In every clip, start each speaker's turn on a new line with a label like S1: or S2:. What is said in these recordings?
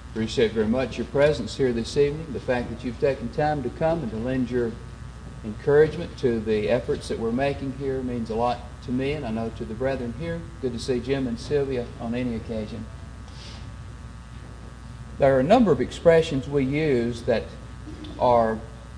S1: Appreciate very much your presence here this evening, the fact that you've taken time to come and to lend your encouragement to the efforts that we're making here means a lot to me, and I know to the brethren here. Good to see Jim and Sylvia on any occasion. There are a number of expressions we use that are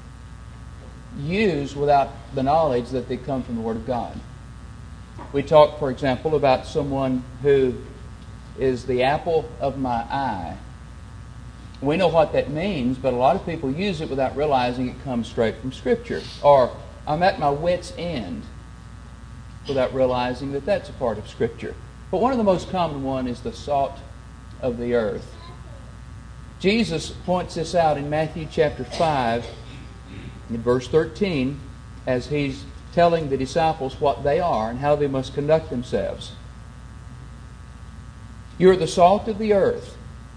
S1: used without the knowledge that they come from the Word of God. We talk, for example, about someone who is the apple of my eye. We know what that means, but a lot of people use it without realizing it comes straight from Scripture. Or, I'm at my wit's end, without realizing that that's a part of Scripture. But one of the most common one is the salt of the earth. Jesus points this out in Matthew chapter 5, in verse 13, as He's telling the disciples what they are and how they must conduct themselves. You're the salt of the earth.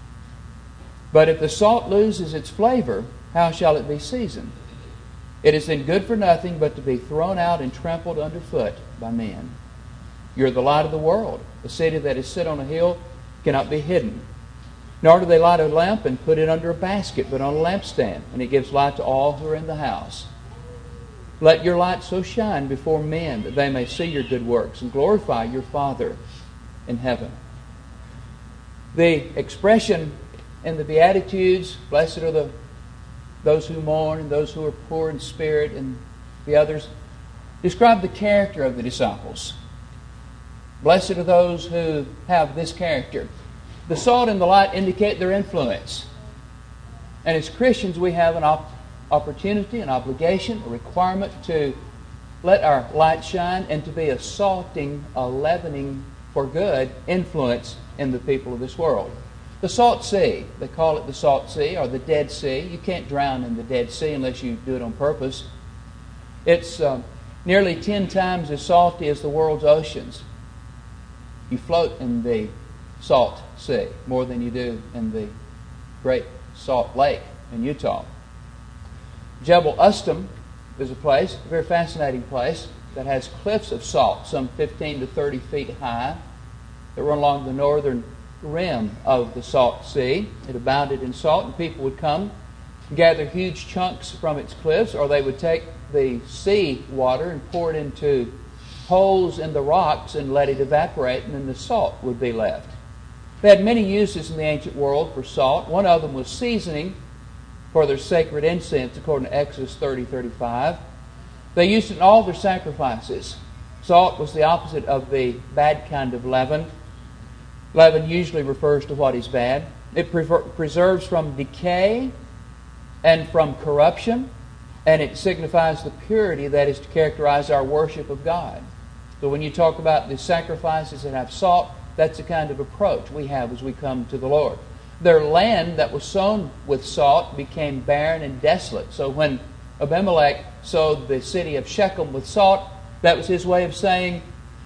S1: But if the salt loses its flavor, how shall it be seasoned? It is then good for nothing but to be thrown out and trampled underfoot by men. You're the light of the world. A city that is set on a hill cannot be hidden. Nor do they light a lamp and put it under a basket, but on a lampstand, and it gives light to all who are in the house. Let your light so shine before men that they may see your good works and glorify your Father in heaven. The expression in the Beatitudes, blessed are those who mourn and those who are poor in spirit, and the others, describe the character of the disciples. Blessed are those who have this character. The salt and the light indicate their influence. And as Christians, we have an opportunity, an obligation, a requirement to let our light shine and to be a salting, a leavening for good influence in the people of this world. The Salt Sea, they call it the Salt Sea or the Dead Sea. You can't drown in the Dead Sea unless you do it on purpose. It's nearly 10 times as salty as the world's oceans. You float in the Salt Sea more than you do in the Great Salt Lake in Utah. Jebel Ustum is a place, a very fascinating place, that has cliffs of salt, some 15 to 30 feet high, that run along the northern rim of the Salt Sea. It abounded in salt, and people would come and gather huge chunks from its cliffs, or they would take the sea water and pour it into holes in the rocks and let it evaporate, and then the salt would be left. They had many uses in the ancient world for salt. One of them was seasoning for their sacred incense, according to Exodus 30:35. They used it in all their sacrifices. Salt was the opposite of the bad kind of leaven. Leaven usually refers to what is bad. It preserves from decay and from corruption, and it signifies the purity that is to characterize our worship of God. So when you talk about the sacrifices that have salt, that's the kind of approach we have as we come to the Lord. Their land that was sown with salt became barren and desolate. So when Abimelech sowed the city of Shechem with salt, that was his way of saying,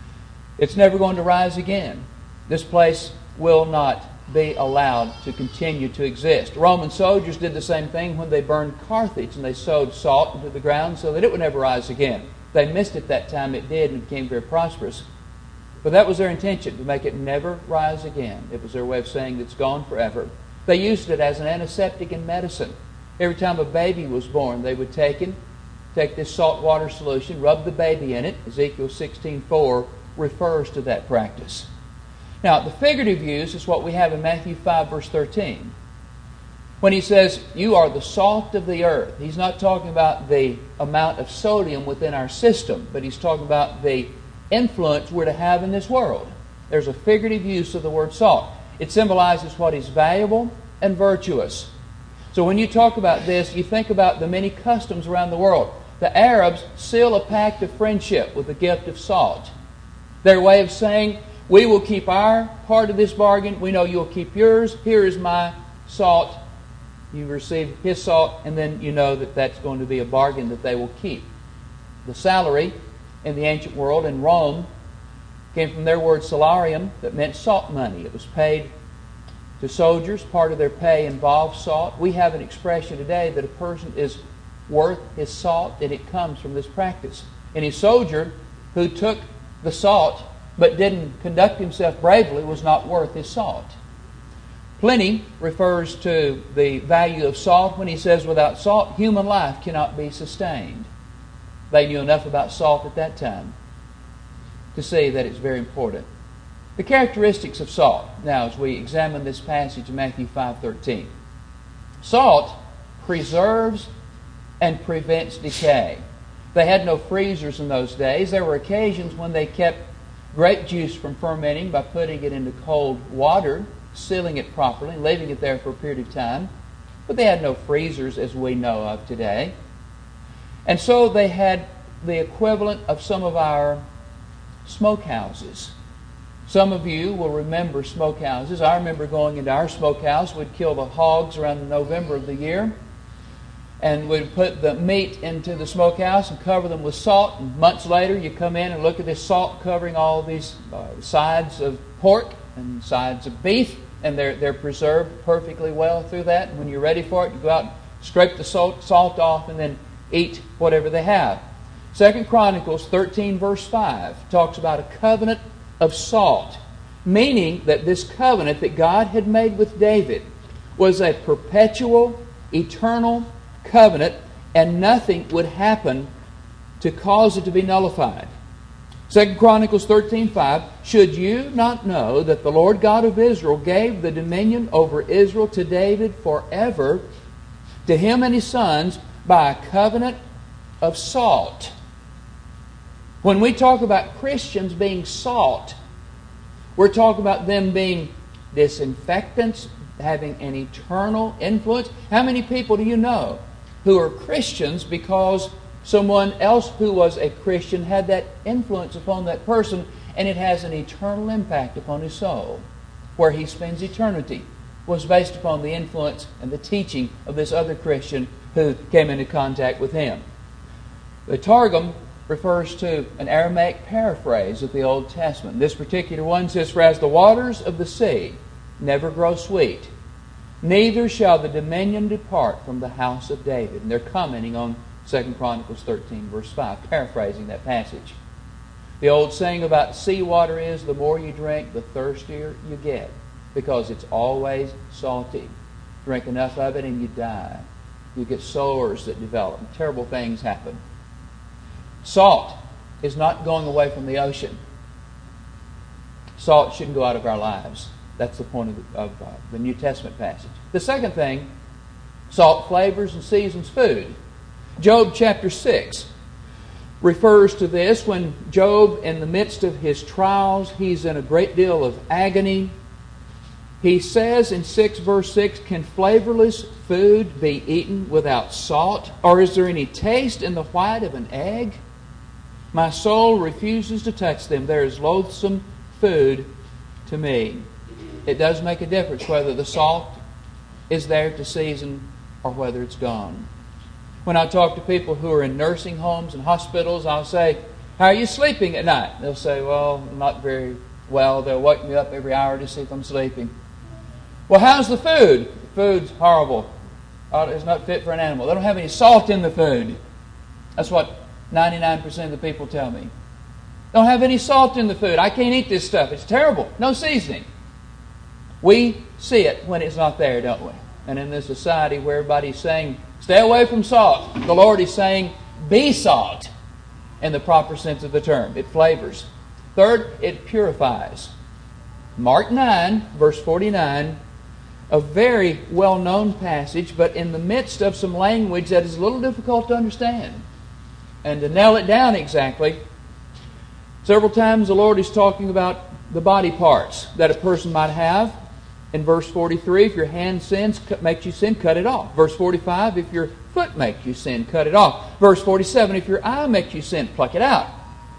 S1: it's never going to rise again. This place will not be allowed to continue to exist. Roman soldiers did the same thing when they burned Carthage, and they sowed salt into the ground so that it would never rise again. They missed it that time it did and became very prosperous. But that was their intention, to make it never rise again. It was their way of saying it's gone forever. They used it as an antiseptic in medicine. Every time a baby was born, they would take this salt water solution, rub the baby in it. Ezekiel 16:4 refers to that practice. Now, the figurative use is what we have in Matthew 5, verse 13. When he says, you are the salt of the earth, he's not talking about the amount of sodium within our system, but he's talking about the influence we're to have in this world. There's a figurative use of the word salt. It symbolizes what is valuable and virtuous. So when you talk about this, you think about the many customs around the world. The Arabs seal a pact of friendship with the gift of salt. Their way of saying, we will keep our part of this bargain. We know you'll keep yours. Here is my salt. You receive his salt, and then you know that that's going to be a bargain that they will keep. The salary in the ancient world in Rome came from their word salarium, that meant salt money. It was paid to soldiers. Part of their pay involved salt. We have an expression today that a person is worth his salt, and it comes from this practice. Any soldier who took the salt but didn't conduct himself bravely was not worth his salt. Pliny refers to the value of salt when he says, without salt, human life cannot be sustained. They knew enough about salt at that time to see that it's very important. The characteristics of salt, now as we examine this passage in Matthew 5:13. Salt preserves and prevents decay. They had no freezers in those days. There were occasions when they kept grape juice from fermenting by putting it into cold water, sealing it properly, leaving it there for a period of time. But they had no freezers as we know of today. And so they had the equivalent of some of our smokehouses. Some of you will remember smokehouses. I remember going into our smokehouse. We'd kill the hogs around November of the year. And we'd put the meat into the smokehouse and cover them with salt. And months later, you come in and look at this salt covering all these sides of pork and sides of beef. And they're preserved perfectly well through that. And when you're ready for it, you go out and scrape the salt off and then eat whatever they have. 2 Chronicles 13 verse 5 talks about a covenant of salt, meaning that this covenant that God had made with David was a perpetual, eternal covenant, and nothing would happen to cause it to be nullified. 2 Chronicles 13:5, should you not know that the Lord God of Israel gave the dominion over Israel to David forever, to him and his sons, by a covenant of salt? When we talk about Christians being salt, we're talking about them being disinfectants, having an eternal influence. How many people do you know who are Christians because someone else who was a Christian had that influence upon that person, and it has an eternal impact upon his soul? Where he spends eternity was based upon the influence and the teaching of this other Christian who came into contact with him. The Targum refers to an Aramaic paraphrase of the Old Testament. This particular one says, for as the waters of the sea never grow sweet, neither shall the dominion depart from the house of David. And they're commenting on 2 Chronicles 13 verse 5, paraphrasing that passage. The old saying about seawater is, the more you drink, the thirstier you get, because it's always salty. Drink enough of it and you die. You get sores that develop. Terrible things happen. Salt is not going away from the ocean. Salt shouldn't go out of our lives. That's the point of the New Testament passage. The second thing, salt flavors and seasons food. Job chapter 6 refers to this when Job, in the midst of his trials, he's in a great deal of agony. He says in 6 verse 6, can flavorless food be eaten without salt? Or is there any taste in the white of an egg? My soul refuses to touch them. There is loathsome food to me. It does make a difference whether the salt is there to season or whether it's gone. When I talk to people who are in nursing homes and hospitals, I'll say, how are you sleeping at night? They'll say, well, not very well. They'll wake me up every hour to see if I'm sleeping. Well, how's the food? The food's horrible. It's not fit for an animal. They don't have any salt in the food. That's what 99% of the people tell me. Don't have any salt in the food. I can't eat this stuff. It's terrible. No seasoning. We see it when it's not there, don't we? And in this society where everybody's saying, stay away from salt, the Lord is saying, be salt in the proper sense of the term. It flavors. Third, it purifies. Mark 9, verse 49, a very well-known passage, but in the midst of some language that is a little difficult to understand. And to nail it down exactly, several times the Lord is talking about the body parts that a person might have. In verse 43, if your hand makes you sin, cut it off. Verse 45, if your foot makes you sin, cut it off. Verse 47, if your eye makes you sin, pluck it out.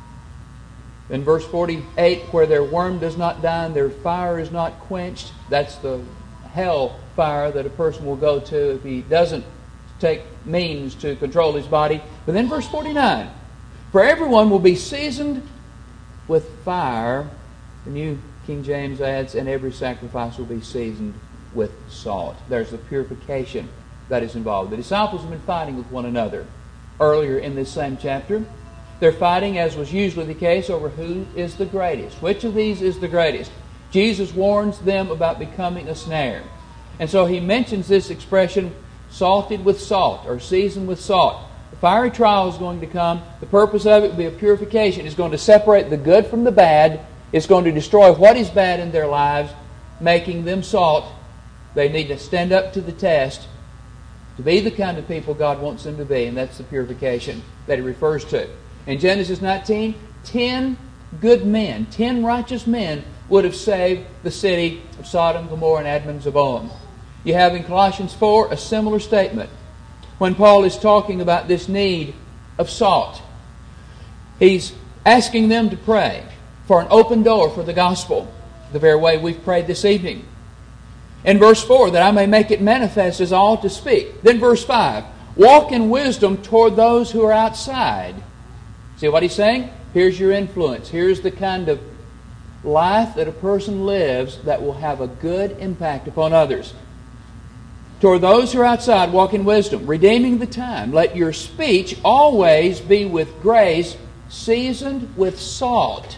S1: In verse 48, where their worm does not die and their fire is not quenched, that's the hell fire that a person will go to if he doesn't take means to control his body. But then verse 49, for everyone will be seasoned with fire. The New King James adds, and every sacrifice will be seasoned with salt. There's the purification that is involved. The disciples have been fighting with one another earlier in this same chapter. They're fighting, as was usually the case, over who is the greatest. Which of these is the greatest? Jesus warns them about becoming a snare. And so He mentions this expression, salted with salt, or seasoned with salt. The fiery trial is going to come. The purpose of it will be a purification. It's going to separate the good from the bad. It's going to destroy what is bad in their lives, making them salt. They need to stand up to the test to be the kind of people God wants them to be, and that's the purification that He refers to. In Genesis 19, 10 good men, 10 righteous men would have saved the city of Sodom, Gomorrah, and Admah and Zeboim. You have in Colossians 4 a similar statement when Paul is talking about this need of salt. He's asking them to pray for an open door for the gospel, the very way we've prayed this evening. In verse 4, that I may make it manifest as I ought to speak. Then verse 5, walk in wisdom toward those who are outside. See what he's saying? Here's your influence. Here's the kind of life that a person lives that will have a good impact upon others. Toward those who are outside, walk in wisdom, redeeming the time. Let your speech always be with grace, seasoned with salt,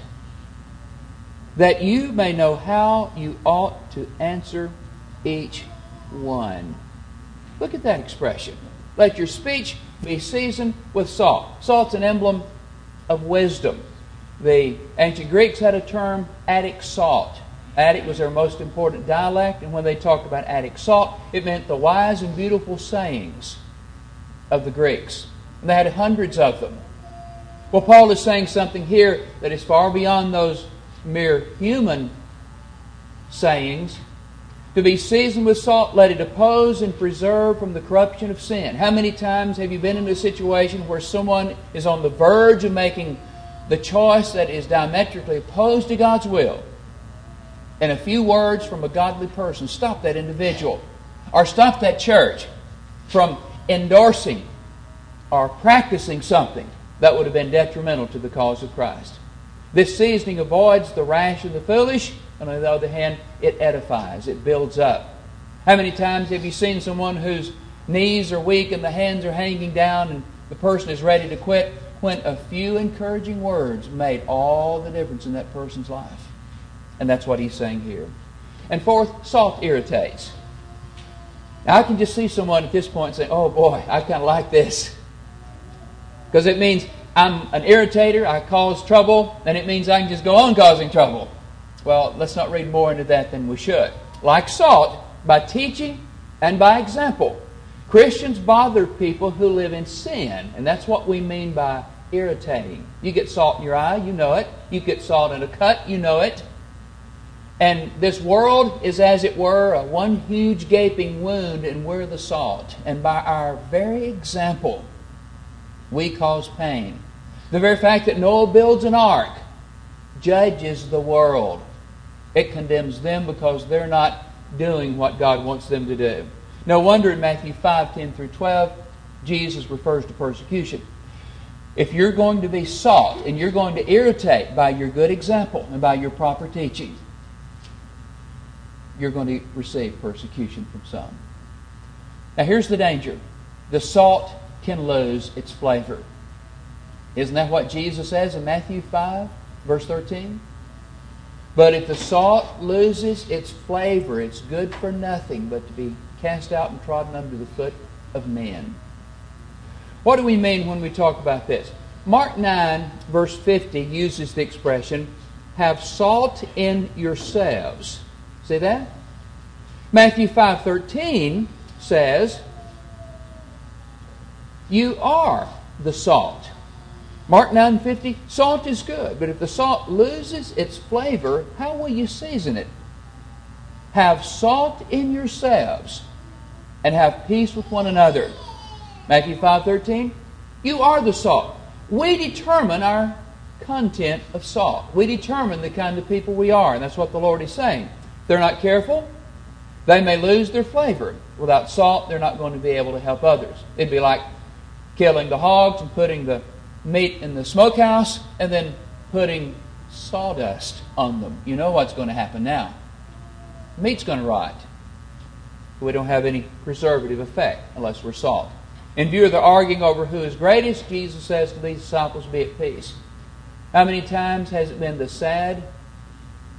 S1: that you may know how you ought to answer each one. Look at that expression. Let your speech be seasoned with salt. Salt's an emblem of wisdom. The ancient Greeks had a term, Attic salt. Attic was their most important dialect, and when they talked about Attic salt, it meant the wise and beautiful sayings of the Greeks. And they had hundreds of them. Well, Paul is saying something here that is far beyond those mere human sayings. To be seasoned with salt, let it oppose and preserve from the corruption of sin. How many times have you been in a situation where someone is on the verge of making the choice that is diametrically opposed to God's will? And a few words from a godly person stop that individual, or stop that church from endorsing or practicing something that would have been detrimental to the cause of Christ. This seasoning avoids the rash and the foolish, and on the other hand, it edifies, it builds up. How many times have you seen someone whose knees are weak and the hands are hanging down and the person is ready to quit, when a few encouraging words made all the difference in that person's life? And that's what he's saying here. And fourth, salt irritates. Now I can just see someone at this point saying, oh boy, I kind of like this. Because it means I'm an irritator, I cause trouble, and it means I can just go on causing trouble. Well, let's not read more into that than we should. Like salt, by teaching and by example, Christians bother people who live in sin. And that's what we mean by irritating. You get salt in your eye, you know it. You get salt in a cut, you know it. And this world is, as it were, one huge gaping wound, and we're the salt. And by our very example, we cause pain. The very fact that Noah builds an ark judges the world. It condemns them because they're not doing what God wants them to do. No wonder in Matthew 5:10 through 12, Jesus refers to persecution. If you're going to be salt and you're going to irritate by your good example and by your proper teaching, you're going to receive persecution from some. Now here's the danger. The salt can lose its flavor. Isn't that what Jesus says in Matthew 5, verse 13? But if the salt loses its flavor, it's good for nothing but to be cast out and trodden under the foot of men. What do we mean when we talk about this? Mark 9, verse 50 uses the expression, have salt in yourselves. See that? Matthew 5:13 says, you are the salt. Mark 9:50, salt is good, but if the salt loses its flavor, how will you season it? Have salt in yourselves and have peace with one another. Matthew 5:13, you are the salt. We determine our content of salt. We determine the kind of people we are, and that's what the Lord is saying. If they're not careful, they may lose their flavor. Without salt, they're not going to be able to help others. It'd be like killing the hogs and putting the meat in the smokehouse and then putting sawdust on them. You know what's going to happen now. The meat's going to rot. We don't have any preservative effect unless we're salt. In view of the arguing over who is greatest, Jesus says to these disciples, be at peace. How many times has it been the sad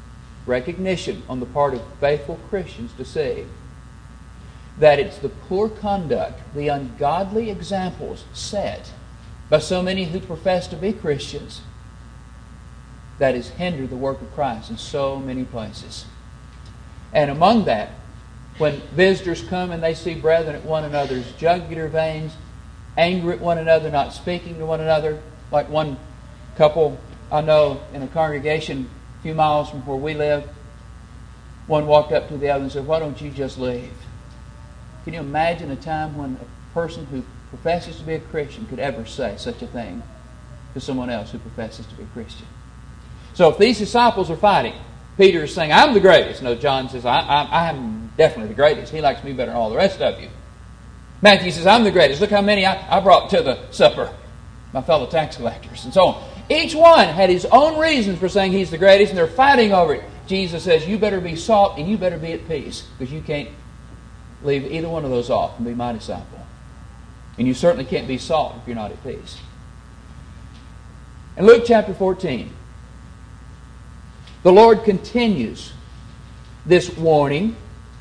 S1: recognition on the part of faithful Christians to see that it's the poor conduct, the ungodly examples set by so many who profess to be Christians that has hindered the work of Christ in so many places. And among that, when visitors come and they see brethren at one another's jugular veins, angry at one another, not speaking to one another, like one couple I know in a congregation a few miles from where we live, one walked up to the other and said, "Why don't you just leave?" Can you imagine a time when a person who professes to be a Christian could ever say such a thing to someone else who professes to be a Christian? So if these disciples are fighting, Peter is saying, "I'm the greatest." No, John says, I am definitely the greatest. He likes me better than all the rest of you. Matthew says, "I'm the greatest. Look how many I brought to the supper, my fellow tax collectors," and so on. Each one had his own reasons for saying he's the greatest, and they're fighting over it. Jesus says, "You better be salt and you better be at peace, because you can't leave either one of those off and be my disciple. And you certainly can't be salt if you're not at peace." In Luke chapter 14, the Lord continues this warning.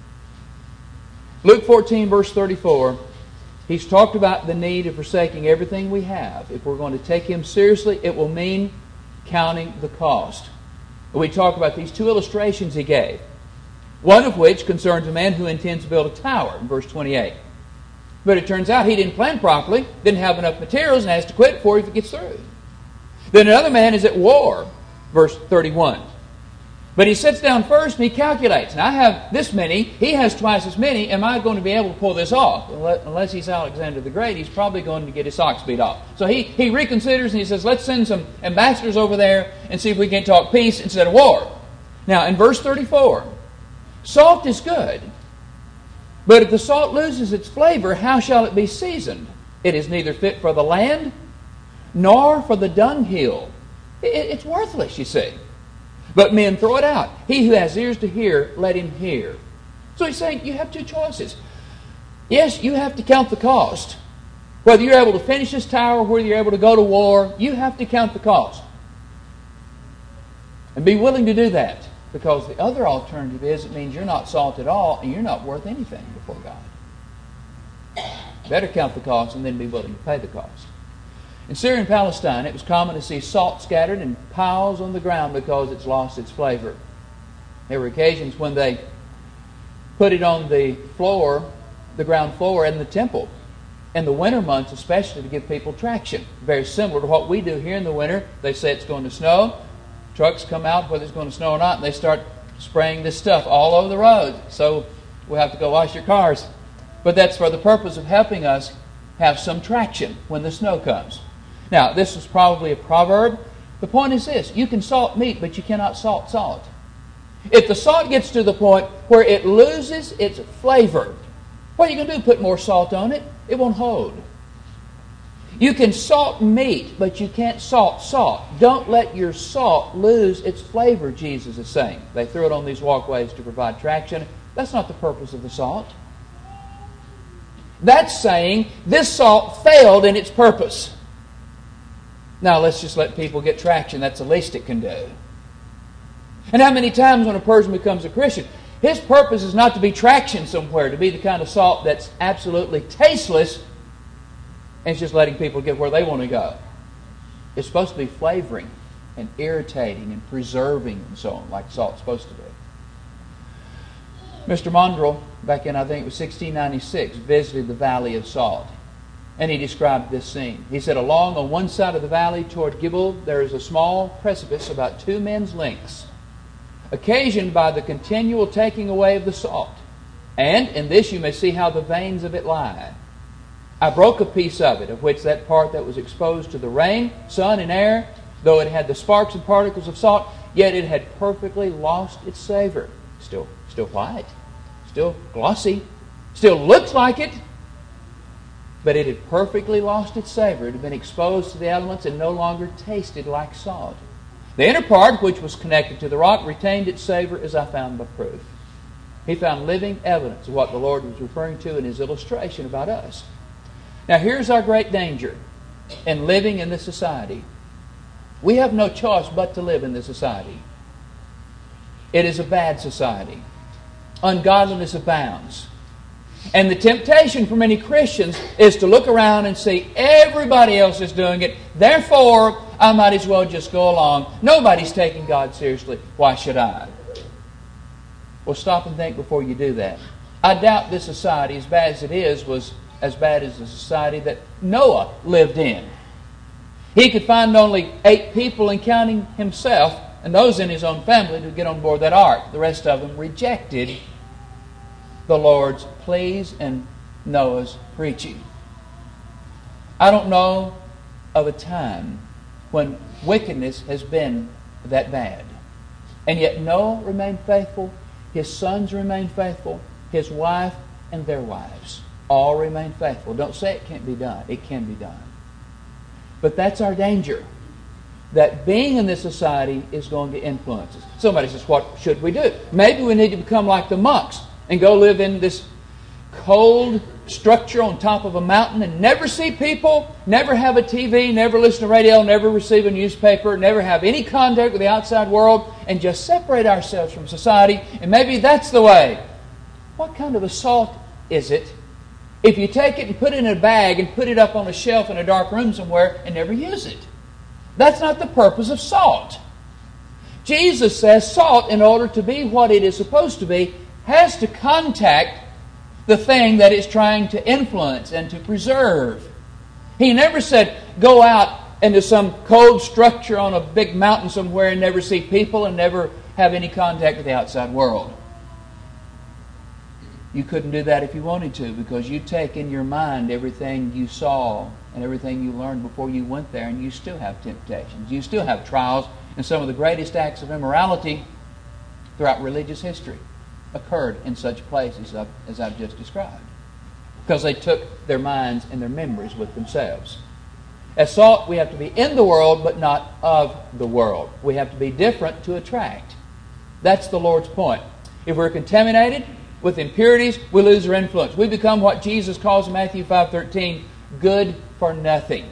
S1: Luke 14, verse 34, He's talked about the need of forsaking everything we have. If we're going to take Him seriously, it will mean counting the cost. We talk about these two illustrations He gave, one of which concerns a man who intends to build a tower, in verse 28. But it turns out he didn't plan properly, didn't have enough materials, and has to quit before he gets through. Then another man is at war, verse 31. But he sits down first and he calculates. Now I have this many, he has twice as many. Am I going to be able to pull this off? Unless he's Alexander the Great, he's probably going to get his socks beat off. So he reconsiders and he says, "Let's send some ambassadors over there and see if we can talk peace instead of war." Now in verse 34, salt is good, but if the salt loses its flavor, how shall it be seasoned? It is neither fit for the land nor for the dunghill. It's worthless, you see. But men throw it out. He who has ears to hear, let him hear. So he's saying you have two choices. Yes, you have to count the cost. Whether you're able to finish this tower, whether you're able to go to war, you have to count the cost. And be willing to do that. Because the other alternative is it means you're not salt at all and you're not worth anything before God. Better count the cost and then be willing to pay the cost. In Syria and Palestine, it was common to see salt scattered in piles on the ground because it's lost its flavor. There were occasions when they put it on the floor, the ground floor in the temple, in the winter months especially, to give people traction. Very similar to what we do here in the winter. They say it's going to snow. Trucks come out whether it's going to snow or not, and they start spraying this stuff all over the road. So we'll have to go wash your cars. But that's for the purpose of helping us have some traction when the snow comes. Now, this is probably a proverb. The point is this: you can salt meat, but you cannot salt salt. If the salt gets to the point where it loses its flavor, what are you going to do? Put more salt on it? It won't hold. You can salt meat, but you can't salt salt. Don't let your salt lose its flavor, Jesus is saying. They threw it on these walkways to provide traction. That's not the purpose of the salt. That's saying this salt failed in its purpose. Now let's just let people get traction. That's the least it can do. And how many times when a person becomes a Christian, his purpose is not to be traction somewhere, to be the kind of salt that's absolutely tasteless, and it's just letting people get where they want to go. It's supposed to be flavoring and irritating and preserving and so on, like salt's supposed to be. Mr. Mondrel, back in I think it was 1696, visited the Valley of Salt. And he described this scene. He said, along on one side of the valley toward Gibel, there is a small precipice about 2 men's lengths, occasioned by the continual taking away of the salt. And in this you may see how the veins of it lie. I broke a piece of it, of which that part that was exposed to the rain, sun, and air, though it had the sparks and particles of salt, yet it had perfectly lost its savor. Still white, still glossy, still looks like it, but it had perfectly lost its savor. It had been exposed to the elements and no longer tasted like salt. The inner part, which was connected to the rock, retained its savor, as I found by proof. He found living evidence of what the Lord was referring to in His illustration about us. Now here's our great danger in living in this society. We have no choice but to live in this society. It is a bad society. Ungodliness abounds. And the temptation for many Christians is to look around and see everybody else is doing it. Therefore, I might as well just go along. Nobody's taking God seriously. Why should I? Well, stop and think before you do that. I doubt this society, as bad as it is, was as bad as the society that Noah lived in. He could find only 8 people, and counting himself, and those in his own family, to get on board that ark. The rest of them rejected the Lord's pleas and Noah's preaching. I don't know of a time when wickedness has been that bad. And yet Noah remained faithful, his sons remained faithful, his wife and their wives all remained faithful. Don't say it can't be done. It can be done. But that's our danger. That being in this society is going to influence us. Somebody says, what should we do? Maybe we need to become like the monks and go live in this cold structure on top of a mountain and never see people, never have a TV, never listen to radio, never receive a newspaper, never have any contact with the outside world, and just separate ourselves from society. And maybe that's the way. What kind of assault is it if you take it and put it in a bag and put it up on a shelf in a dark room somewhere and never use it? That's not the purpose of salt. Jesus says salt, in order to be what it is supposed to be, has to contact the thing that it's trying to influence and to preserve. He never said, go out into some cold structure on a big mountain somewhere and never see people and never have any contact with the outside world. You couldn't do that if you wanted to, because you take in your mind everything you saw and everything you learned before you went there, and you still have temptations. You still have trials, and some of the greatest acts of immorality throughout religious history occurred in such places as I've just described, because they took their minds and their memories with themselves. As salt, we have to be in the world, but not of the world. We have to be different to attract. That's the Lord's point. If we're contaminated with impurities, we lose our influence. We become what Jesus calls in Matthew 5:13, good for nothing.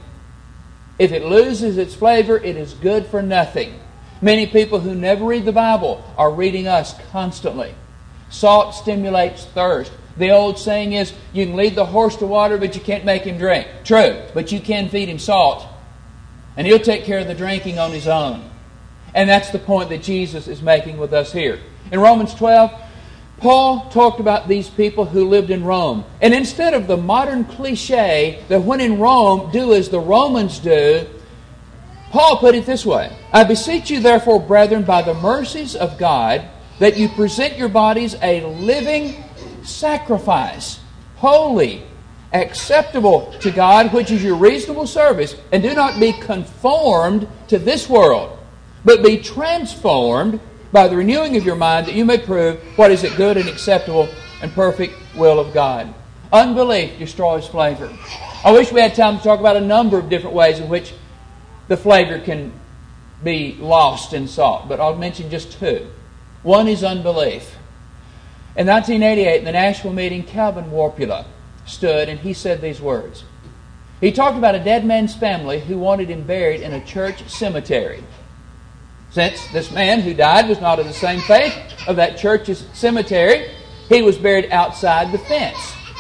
S1: If it loses its flavor, it is good for nothing. Many people who never read the Bible are reading us constantly. Salt stimulates thirst. The old saying is, you can lead the horse to water, but you can't make him drink. True, but you can feed him salt, and he'll take care of the drinking on his own. And that's the point that Jesus is making with us here. In Romans 12, Paul talked about these people who lived in Rome. And instead of the modern cliche that when in Rome, do as the Romans do, Paul put it this way: I beseech you therefore, brethren, by the mercies of God, that you present your bodies a living sacrifice, holy, acceptable to God, which is your reasonable service. And do not be conformed to this world, but be transformed by the renewing of your mind, that you may prove what is a good and acceptable and perfect will of God. Unbelief destroys flavor. I wish we had time to talk about a number of different ways in which the flavor can be lost in salt, but I'll mention just 2. One is unbelief. In 1988, in the Nashville meeting, Calvin Warpula stood and he said these words. He talked about a dead man's family who wanted him buried in a church cemetery. Since this man who died was not of the same faith of that church's cemetery, he was buried outside the fence.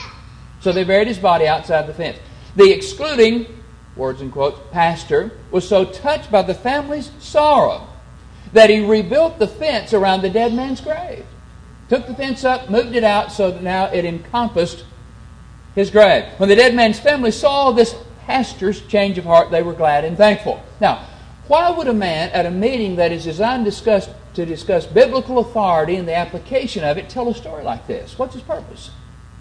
S1: So they buried his body outside the fence. The excluding, words in quotes, pastor was so touched by the family's sorrow that he rebuilt the fence around the dead man's grave. Took the fence up, moved it out so that now it encompassed his grave. When the dead man's family saw this pastor's change of heart, they were glad and thankful. Now, why would a man at a meeting that is designed to discuss biblical authority and the application of it tell a story like this? What's his purpose?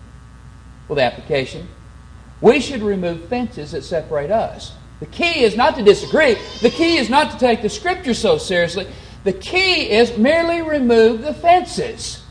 S1: Well, the application. We should remove fences that separate us. The key is not to disagree. The key is not to take the Scripture so seriously. The key is merely remove the fences.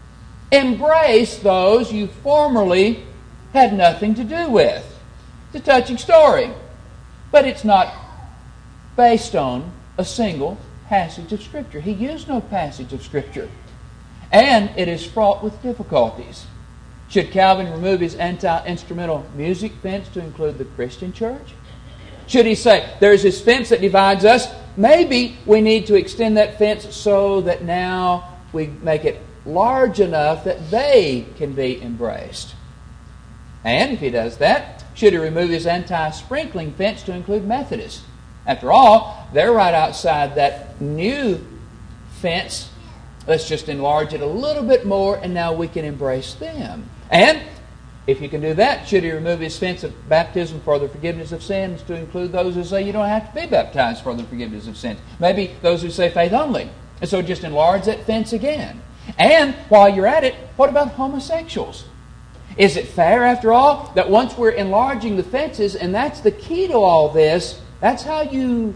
S1: Embrace those you formerly had nothing to do with. It's a touching story, but it's not based on a single passage of Scripture. He used no passage of Scripture. And it is fraught with difficulties. Should Calvin remove his anti-instrumental music fence to include the Christian church? Should he say, there's this fence that divides us, maybe we need to extend that fence so that now we make it large enough that they can be embraced. And if he does that, should he remove his anti-sprinkling fence to include Methodists? After all, they're right outside that new fence. Let's just enlarge it a little bit more, and now we can embrace them. And if you can do that, should he remove his fence of baptism for the forgiveness of sins to include those who say you don't have to be baptized for the forgiveness of sins? Maybe those who say faith only. And so just enlarge that fence again. And while you're at it, what about homosexuals? Is it fair, after all, that once we're enlarging the fences, and that's the key to all this, that's how you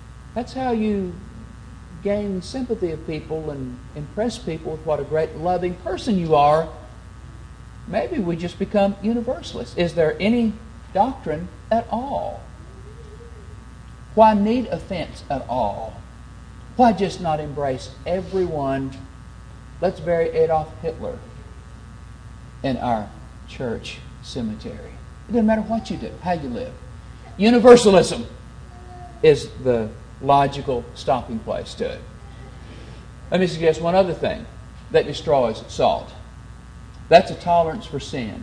S1: gain sympathy of people and impress people with what a great loving person you are, maybe we just become universalists. Is there any doctrine at all? Why need a fence at all? Why just not embrace everyone? Let's bury Adolf Hitler in our church cemetery. It doesn't matter what you do, how you live. Universalism is the logical stopping place to it. Let me suggest one other thing that destroys salt. That's a tolerance for sin.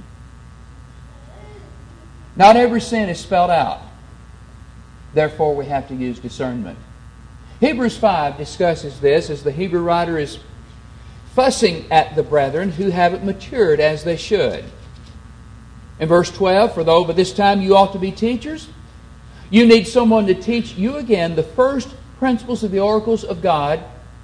S1: Not every sin is spelled out. Therefore, we have to use discernment. Hebrews 5 discusses this as the Hebrew writer is fussing at the brethren who haven't matured as they should. In verse 12, for though by this time you ought to be teachers, you need someone to teach you again the first principles of the oracles of God,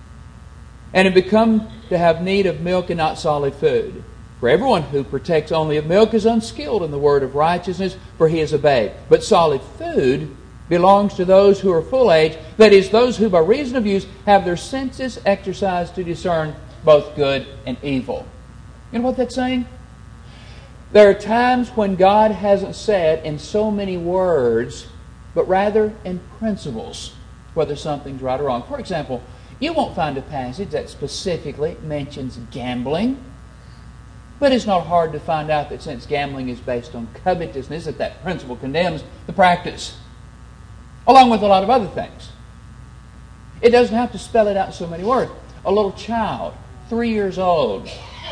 S1: and have become to have need of milk and not solid food. For everyone who partakes only of milk is unskilled in the word of righteousness, for he is a babe. But solid food belongs to those who are full age, that is, those who by reason of use have their senses exercised to discern both good and evil. You know what that's saying? There are times when God hasn't said in so many words, but rather in principles, whether something's right or wrong. For example, you won't find a passage that specifically mentions gambling, but it's not hard to find out that since gambling is based on covetousness, that principle condemns the practice, along with a lot of other things. It doesn't have to spell it out in so many words. A little child, 3 years old,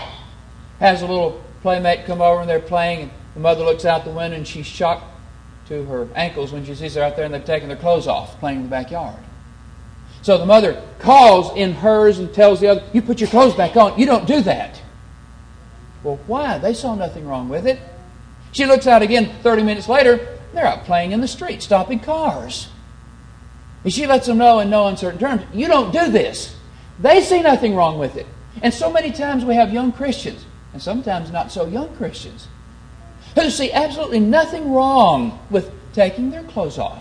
S1: has a little playmate come over and they're playing, and the mother looks out the window and she's shocked to her ankles when she sees her out there and they've taken their clothes off playing in the backyard. So the mother calls in hers and tells the other, you put your clothes back on. You don't do that. Well, why? They saw nothing wrong with it. She looks out again 30 minutes later. They're out playing in the street, stopping cars. And she lets them know in no uncertain terms, you don't do this. They see nothing wrong with it. And so many times we have young Christians, and sometimes not so young Christians, who see absolutely nothing wrong with taking their clothes off.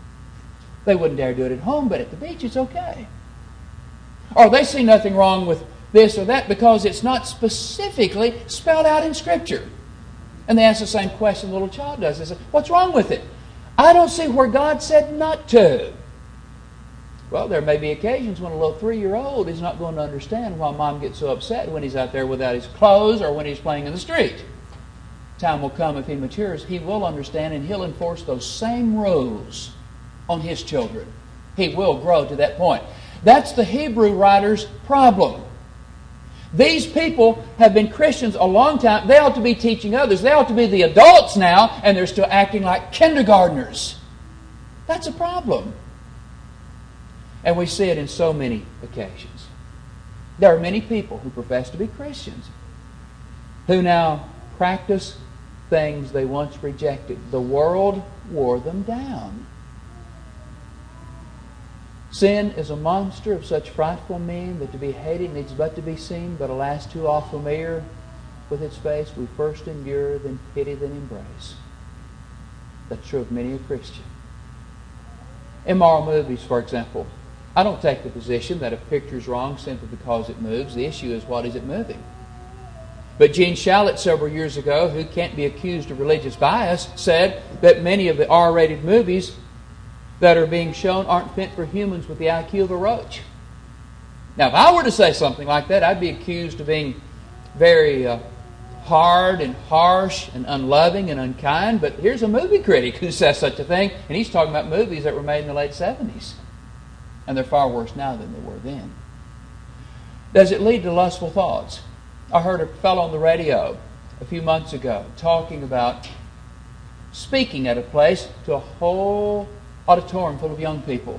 S1: They wouldn't dare do it at home, but at the beach it's okay. Or they see nothing wrong with this or that because it's not specifically spelled out in Scripture. And they ask the same question the little child does. They say, what's wrong with it? I don't see where God said not to. Well, there may be occasions when a little 3-year-old is not going to understand why mom gets so upset when he's out there without his clothes or when he's playing in the street. Time will come, if he matures, he will understand and he'll enforce those same rules on his children. He will grow to that point. That's the Hebrew writer's problem. These people have been Christians a long time. They ought to be teaching others. They ought to be the adults now, and they're still acting like kindergartners. That's a problem. And we see it in so many occasions. There are many people who profess to be Christians who now practice things they once rejected. The world wore them down. Sin is a monster of such frightful mien that to be hated needs but to be seen, but alas, too all familiar with its face, we first endure, then pity, then embrace. That's true of many a Christian. Immoral movies, for example. I don't take the position that a picture's wrong simply because it moves. The issue is, what is it moving? But Gene Shalit, several years ago, who can't be accused of religious bias, said that many of the R-rated movies that are being shown aren't fit for humans with the IQ of a roach. Now, if I were to say something like that, I'd be accused of being very hard and harsh and unloving and unkind. But here's a movie critic who says such a thing, and he's talking about movies that were made in the late 70s. And they're far worse now than they were then. Does it lead to lustful thoughts? I heard a fellow on the radio a few months ago talking about speaking at a place to a whole auditorium full of young people.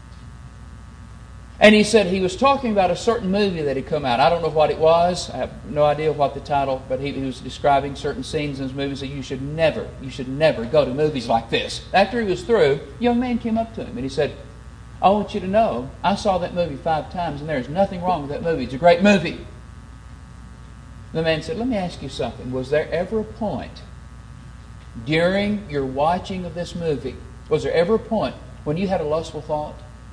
S1: And he said he was talking about a certain movie that had come out. I don't know what it was. I have no idea what the title, but he was describing certain scenes in his movies that you should never go to movies like this. After he was through, a young man came up to him and he said, I want you to know, I saw that movie 5 times and there's nothing wrong with that movie. It's a great movie. The man said, let me ask you something. Was there ever a point during your watching of this movie, was there ever a point when you had a lustful thought?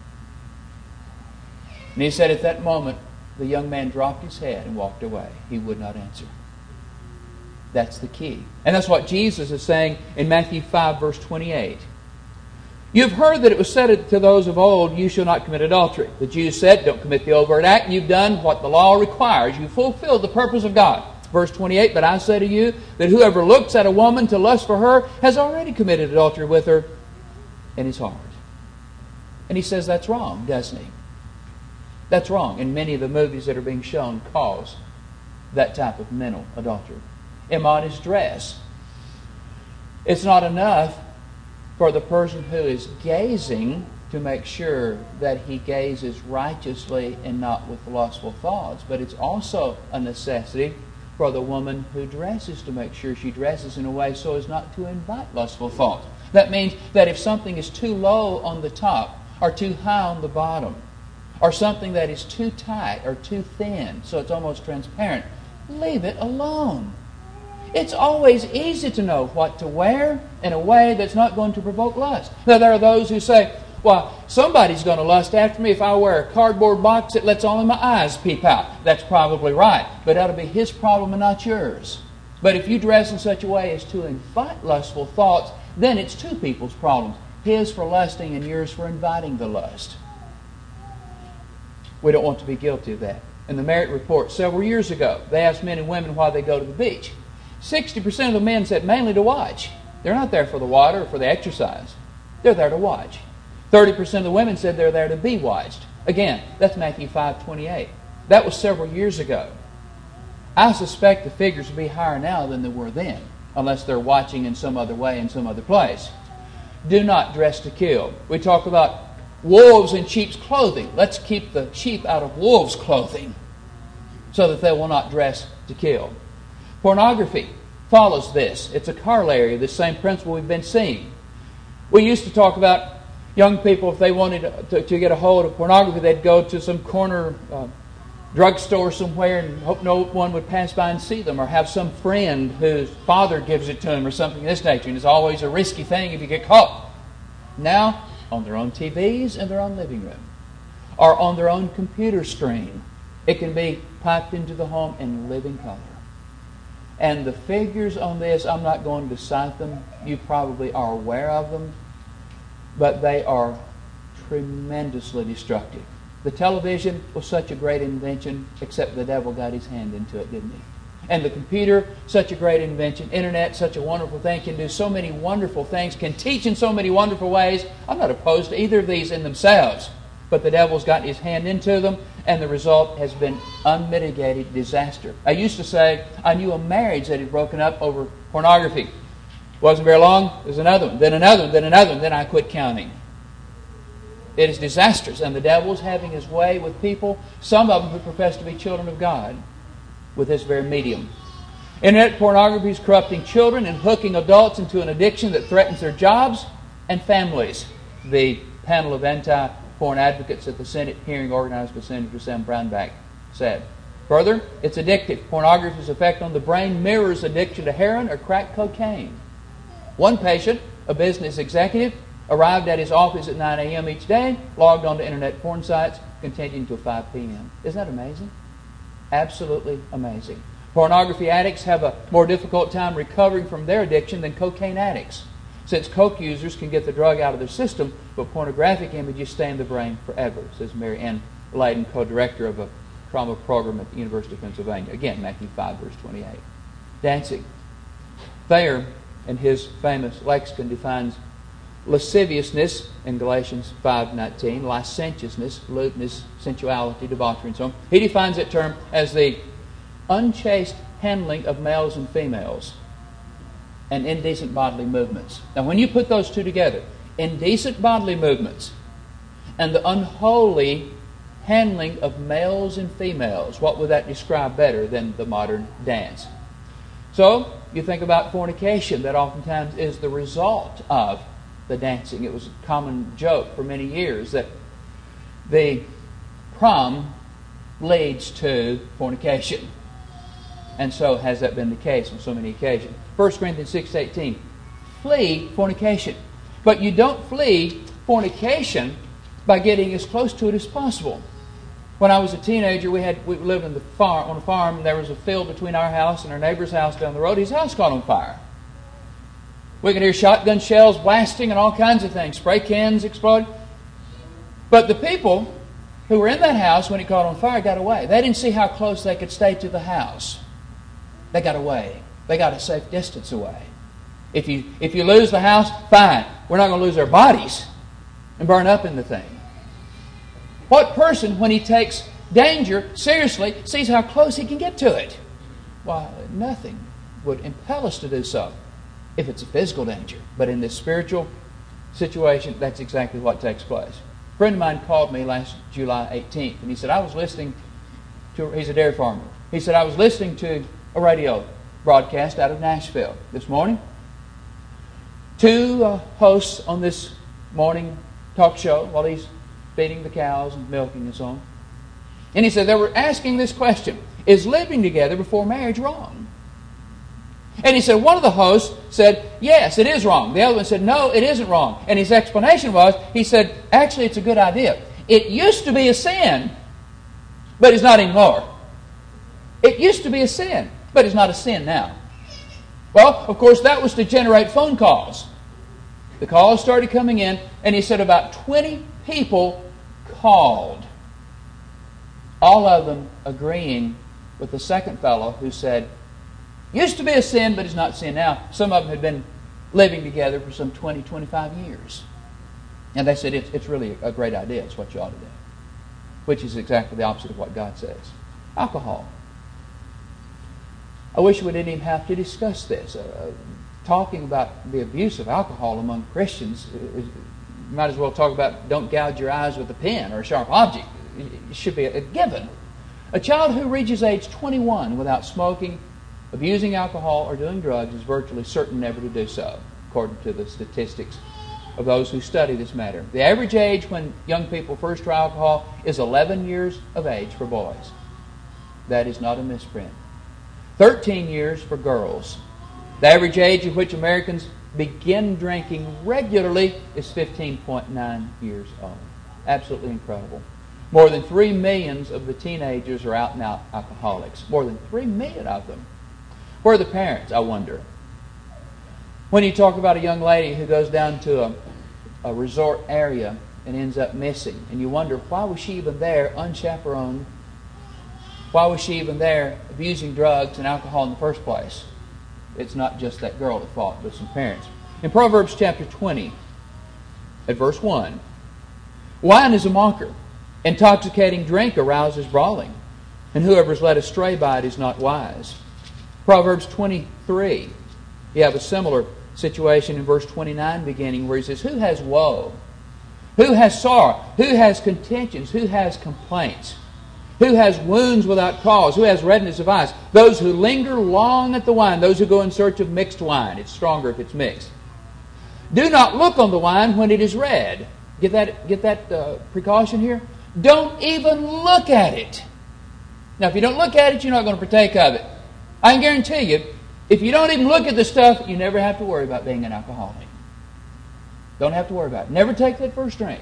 S1: And he said at that moment, the young man dropped his head and walked away. He would not answer. That's the key. And that's what Jesus is saying in Matthew 5, verse 28. You've heard that it was said to those of old, you shall not commit adultery. The Jews said, don't commit the overt act. You've done what the law requires. You fulfilled the purpose of God. Verse 28, but I say to you that whoever looks at a woman to lust for her has already committed adultery with her in his heart. And he says that's wrong, doesn't he? That's wrong. And many of the movies that are being shown cause that type of mental adultery. Immodest dress. It's not enough for the person who is gazing to make sure that he gazes righteously and not with lustful thoughts, but it's also a necessity for the woman who dresses to make sure she dresses in a way so as not to invite lustful thoughts. That means that if something is too low on the top or too high on the bottom, or something that is too tight or too thin so it's almost transparent, leave it alone. It's always easy to know what to wear in a way that's not going to provoke lust. Now, there are those who say, well, somebody's going to lust after me if I wear a cardboard box that lets only my eyes peep out. That's probably right, but that'll be his problem and not yours. But if you dress in such a way as to invite lustful thoughts, then it's two people's problems. His for lusting and yours for inviting the lust. We don't want to be guilty of that. In the Merit Report several years ago, they asked men and women why they go to the beach. 60% of the men said mainly to watch. They're not there for the water or for the exercise. They're there to watch. 30% of the women said they're there to be watched. Again, that's Matthew 5:28. That was several years ago. I suspect the figures will be higher now than they were then, unless they're watching in some other way in some other place. Do not dress to kill. We talk about wolves in sheep's clothing. Let's keep the sheep out of wolves' clothing so that they will not dress to kill. Pornography follows this. It's a corollary of the same principle we've been seeing. We used to talk about young people, if they wanted to get a hold of pornography, they'd go to some corner drugstore somewhere and hope no one would pass by and see them, or have some friend whose father gives it to them or something of this nature. And it's always a risky thing if you get caught. Now, on their own TVs in their own living room, or on their own computer screen, it can be piped into the home in living color. And the figures on this, I'm not going to cite them. You probably are aware of them. But they are tremendously destructive. The television was such a great invention, except the devil got his hand into it, didn't he? And the computer, such a great invention. Internet, such a wonderful thing, can do so many wonderful things, can teach in so many wonderful ways. I'm not opposed to either of these in themselves. But the devil's gotten his hand into them, and the result has been unmitigated disaster. I used to say I knew a marriage that had broken up over pornography. Wasn't very long, there's another one, then another one, then another one, then I quit counting. It is disastrous, and the devil's having his way with people, some of them who profess to be children of God, with this very medium. Internet pornography is corrupting children and hooking adults into an addiction that threatens their jobs and families. The panel of anti-porn advocates at the Senate hearing organized by Senator Sam Brownback said. Further, it's addictive. Pornography's effect on the brain mirrors addiction to heroin or crack cocaine. One patient, a business executive, arrived at his office at 9 a.m. each day, logged on to internet porn sites, continued until 5 p.m. Isn't that amazing? Absolutely amazing. Pornography addicts have a more difficult time recovering from their addiction than cocaine addicts, since coke users can get the drug out of their system, but pornographic images stay in the brain forever, says Mary Ann Layden, co-director of a trauma program at the University of Pennsylvania. Again, Matthew 5, verse 28. Dancing. Thayer, in his famous lexicon, defines lasciviousness in Galatians 5:19, licentiousness, lewdness, sensuality, debauchery, and so on. He defines that term as the unchaste handling of males and females and indecent bodily movements. Now, when you put those two together, indecent bodily movements and the unholy handling of males and females, what would that describe better than the modern dance? So, you think about fornication, that oftentimes is the result of the dancing. It was a common joke for many years that the prom leads to fornication. And so has that been the case on so many occasions. 1 Corinthians 6:18, flee fornication. But you don't flee fornication by getting as close to it as possible. When I was a teenager, we lived on a farm, and there was a field between our house and our neighbor's house down the road. His house caught on fire. We could hear shotgun shells blasting and all kinds of things. Spray cans exploded. But the people who were in that house when it caught on fire got away. They didn't see how close they could stay to the house. They got away. They got a safe distance away. If you lose the house, fine. We're not going to lose our bodies and burn up in the thing. What person, when he takes danger seriously, sees how close he can get to it? Why, nothing would impel us to do so if it's a physical danger. But in this spiritual situation, that's exactly what takes place. A friend of mine called me last July 18th, and he said, he's a dairy farmer. He said, I was listening to a radio broadcast out of Nashville this morning. Two hosts on this morning talk show while he's feeding the cows and milking and so on. And he said they were asking this question, is living together before marriage wrong? And he said one of the hosts said, yes, it is wrong. The other one said, no, it isn't wrong. And his explanation was, he said, actually it's a good idea. It used to be a sin, but it's not anymore. It used to be a sin, but it's not a sin now. Well, of course, that was to generate phone calls. The calls started coming in, and he said about 20 people called. All of them agreeing with the second fellow who said, used to be a sin, but it's not sin now. Some of them had been living together for some 20, 25 years. And they said, it's really a great idea. It's what you ought to do. Which is exactly the opposite of what God says. Alcohol. I wish we didn't even have to discuss this. Talking about the abuse of alcohol among Christians, you might as well talk about don't gouge your eyes with a pen or a sharp object. It should be a given. A child who reaches age 21 without smoking, abusing alcohol, or doing drugs is virtually certain never to do so, according to the statistics of those who study this matter. The average age when young people first try alcohol is 11 years of age for boys. That is not a misprint. 13 years for girls. The average age at which Americans begin drinking regularly is 15.9 years old. Absolutely incredible. More than 3 million of the teenagers are out and out alcoholics. More than 3 million of them. Where are the parents, I wonder? When you talk about a young lady who goes down to a resort area and ends up missing, and you wonder, why was she even there unchaperoned? Why was she even there abusing drugs and alcohol in the first place? It's not just that girl at fault, but some parents. In Proverbs chapter 20, at verse 1, wine is a mocker. Intoxicating drink arouses brawling. And whoever is led astray by it is not wise. Proverbs 23, you have a similar situation in verse 29 beginning where he says, who has woe? Who has sorrow? Who has contentions? Who has complaints? Who has wounds without cause? Who has redness of eyes? Those who linger long at the wine. Those who go in search of mixed wine. It's stronger if it's mixed. Do not look on the wine when it is red. Get that precaution here? Don't even look at it. Now, if you don't look at it, you're not going to partake of it. I can guarantee you, if you don't even look at the stuff, you never have to worry about being an alcoholic. Don't have to worry about it. Never take that first drink.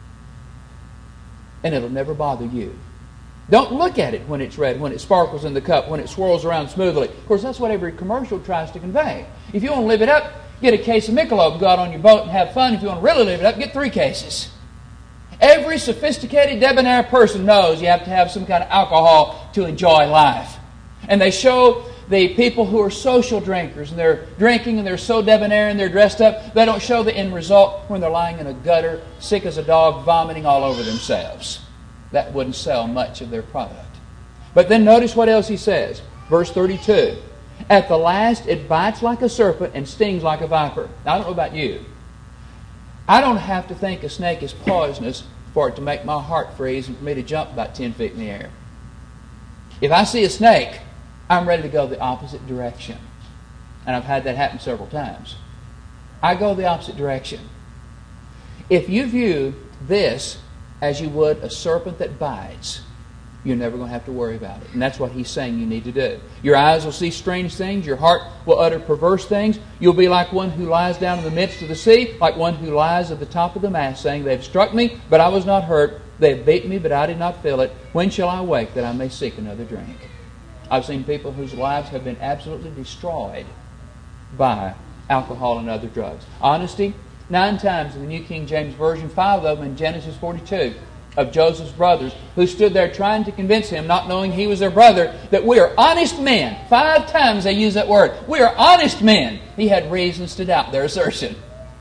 S1: And it'll never bother you. Don't look at it when it's red, when it sparkles in the cup, when it swirls around smoothly. Of course, that's what every commercial tries to convey. If you want to live it up, get a case of Michelob, go out on your boat and have fun. If you want to really live it up, get 3 cases. Every sophisticated, debonair person knows you have to have some kind of alcohol to enjoy life. And they show the people who are social drinkers, and they're drinking and they're so debonair and they're dressed up, they don't show the end result when they're lying in a gutter, sick as a dog, vomiting all over themselves. That wouldn't sell much of their product. But then notice what else he says. Verse 32. At the last it bites like a serpent and stings like a viper. Now, I don't know about you. I don't have to think a snake is poisonous for it to make my heart freeze and for me to jump about 10 feet in the air. If I see a snake, I'm ready to go the opposite direction. And I've had that happen several times. I go the opposite direction. If you view this as you would a serpent that bites, you're never going to have to worry about it. And that's what he's saying you need to do. Your eyes will see strange things. Your heart will utter perverse things. You'll be like one who lies down in the midst of the sea, like one who lies at the top of the mast, saying, They've struck me, but I was not hurt. They've beaten me, but I did not feel it. When shall I wake that I may seek another drink? I've seen people whose lives have been absolutely destroyed by alcohol and other drugs. Honesty, 9 times in the New King James Version, 5 of them in Genesis 42, of Joseph's brothers, who stood there trying to convince him, not knowing he was their brother, that we are honest men. 5 times they use that word. We are honest men. He had reasons to doubt their assertion.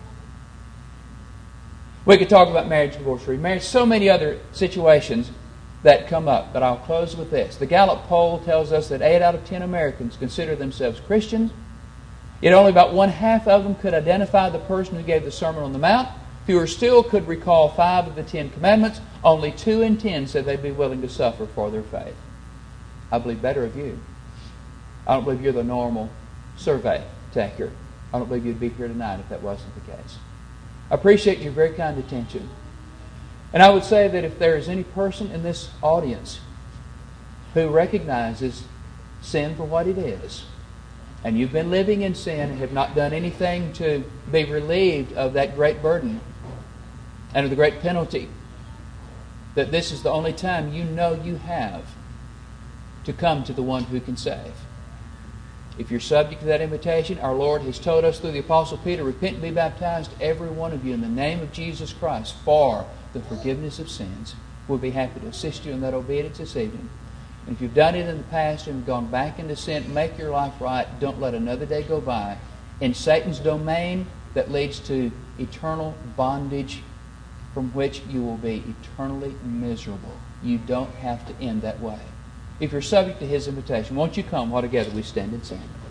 S1: We could talk about marriage, divorce, remarriage, so many other situations that come up, but I'll close with this. The Gallup poll tells us that 8 out of 10 Americans consider themselves Christians. Yet only about 1/2 of them could identify the person who gave the Sermon on the Mount. Fewer still could recall 5 of the 10 commandments. Only 2 in 10 said they'd be willing to suffer for their faith. I believe better of you. I don't believe you're the normal survey taker. I don't believe you'd be here tonight if that wasn't the case. I appreciate your very kind attention. And I would say that if there is any person in this audience who recognizes sin for what it is, and you've been living in sin and have not done anything to be relieved of that great burden and of the great penalty, that this is the only time you know you have to come to the one who can save. If you're subject to that invitation, our Lord has told us through the Apostle Peter, repent and be baptized, every one of you, in the name of Jesus Christ for the forgiveness of sins. We'll be happy to assist you in that obedience this evening. And if you've done it in the past and gone back into sin, make your life right. Don't let another day go by in Satan's domain that leads to eternal bondage from which you will be eternally miserable. You don't have to end that way. If you're subject to his invitation, won't you come while together we stand and sing?